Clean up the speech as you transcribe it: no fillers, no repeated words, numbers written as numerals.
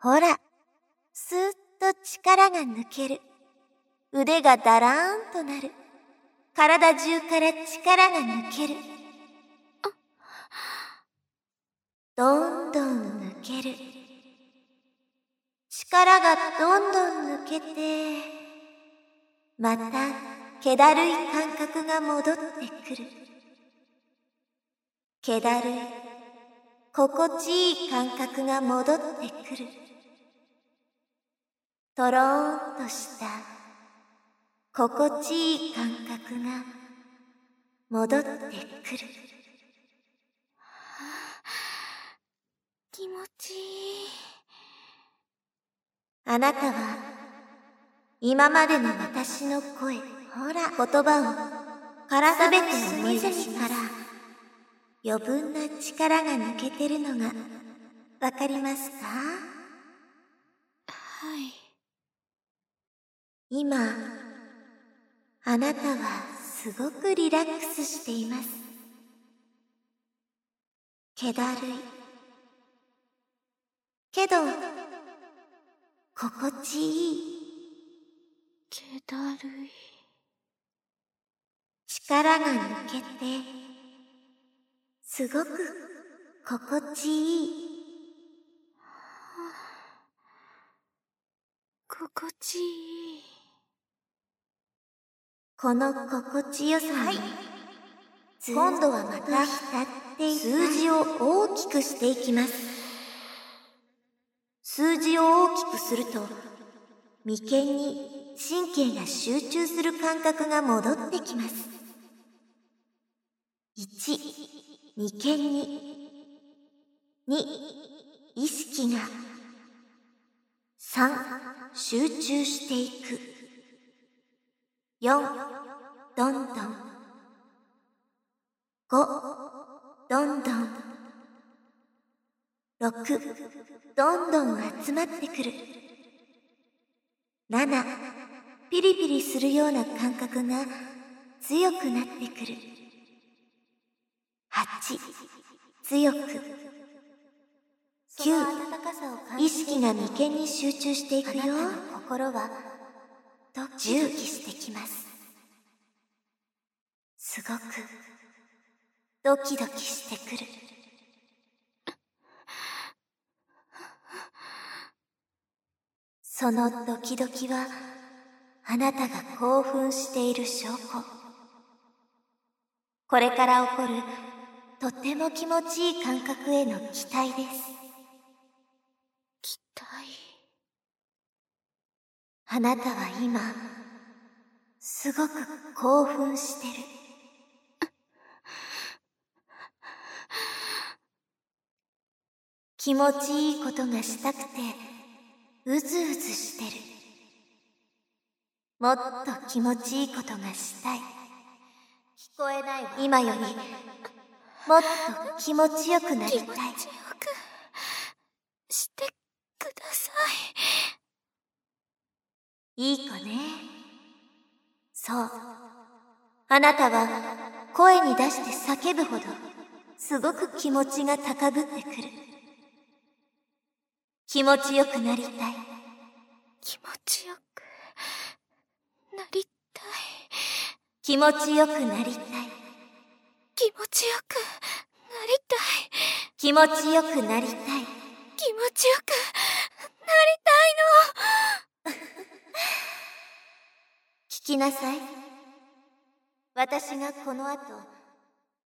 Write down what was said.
ほら、スーッと力が抜ける。腕がだらーんとなる。体中から力が抜ける。どんどん抜ける。力がどんどん抜けて、また気だるい感覚が戻ってくる。気だるい、心地いい感覚が戻ってくる。とろーんとした心地いい感覚が戻ってくる。 気持ちいい。 あなたは今までの私の声、ほら、言葉を体べて思い出したら余分な力が抜けてるのがわかりますか？ はい。 今、あなたはすごくリラックスしています。気だるい。けど、心地いい。 気だるい。 力が抜けて、すごく心地いい。 心地いい。 この心地よさに、今度はまた数字を大きくしていきます。数字を大きくすると、眉間に神経が集中する感覚が戻ってきます。1、眉間に。2、意識が。3、集中していく。4、どんどん。5、どんどん。6、どんどん集まってくる。7、ピリピリするような感覚が強くなってくる。8、強く。9、意識が眉間に集中していくよ。心はドキドキしてきます。すごくドキドキしてくる。そのドキドキはあなたが興奮している証拠。これから起こるとても気持ちいい感覚への期待です。 期待。 あなたは今すごく興奮してる。気持ちいいことがしたくてうずうずしてる。もっと気持ちいいことがしたい。聞こえないわ。今よりもっと気持ちよくなりたい。 気持ちよくしてください。いい子ね。そう。あなたは声に出して叫ぶほどすごく気持ちが高ぶってくる。気持ちよくなりたい。 気持ちよくなりたい。 気持ちよくなりたい。 気持ちよくなりたい。 気持ちよくなりたい。 気持ちよくなりたいの。 聞きなさい。私がこの後